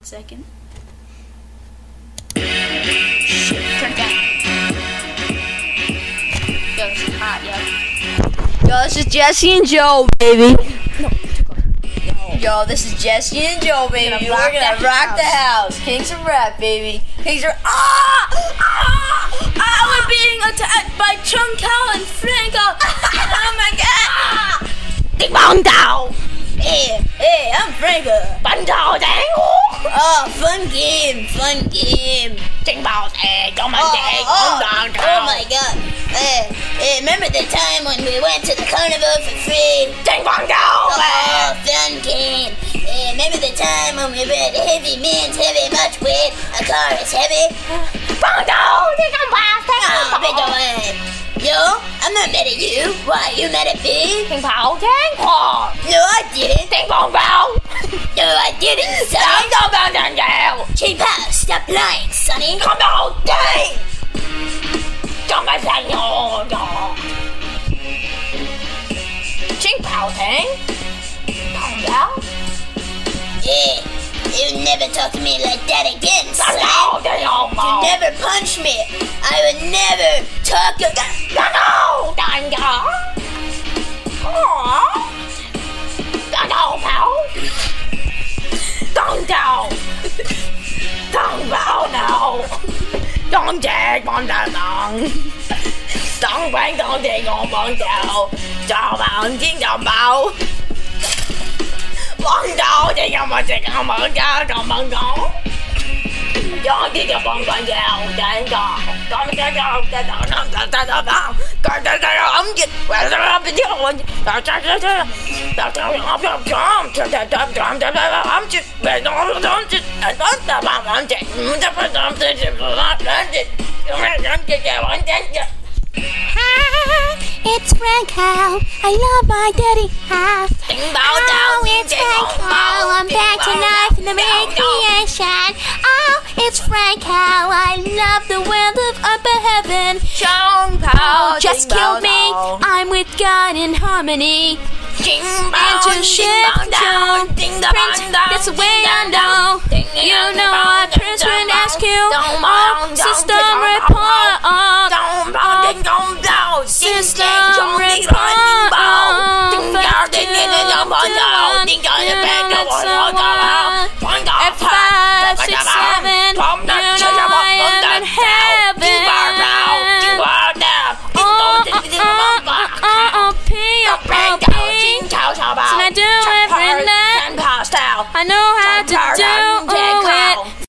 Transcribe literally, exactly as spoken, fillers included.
Second. Shit, turn it down. Yo, this is hot, yo. Yo, this is Jesse and Joe, baby. No, yo, this is Jesse and Joe, baby. We're gonna rock, We're gonna rock the house. Kings of rap, baby. Kings of ah ah ah. We're being attacked by Chung Kao and Franco. Oh my god! Ding bong down. Hey, hey, I'm Franco. Bắn trò đáng. Oh, fun game, fun game. Ding bong down. Come on, ding. Oh, oh, oh my god. Hey, hey, remember the time when we went to the carnival for free? Ding bong down. Oh, fun game. Hey, remember the time when we read heavy means heavy, much weight, a car is heavy? Bong down. Ding bong down. Oh, big away. Yo, I'm not mad at you. Why, you mad at me? Ding bong down. No, I didn't. Ding bong down. No, I didn't, Sonny. Ding bong down. Cheap house, stop lying, Sonny. Come on, dang. Come on, Daniel. Cheap house, eh? Calm down. Yeah, you never talk to me like that again, Sonny. You never punch me. I would never talk again. No, Daniel. Oh. Don't bow. Don't down. Don't bow now. Don't take on the long. Don't bang on the on bong down. Don't bow, ding don't bow. Bong down, ding on bong down, bong down, don't bong down. Don't ding on bong down, dang down. Don't get down, get down, down, down, down, down, down. Go, go, go, I'm just, well, I'm just, I'm just, it's Franco. I love my daddy half. Oh, it's Franco. I'm back tonight from the recreation. Oh, it's Franco. I love the world of upper heaven. Chung Kao just killed me. I'm with God in harmony. And to shift down, Prince, that's the way I know. You know I Prince would ask you. Oh, system report.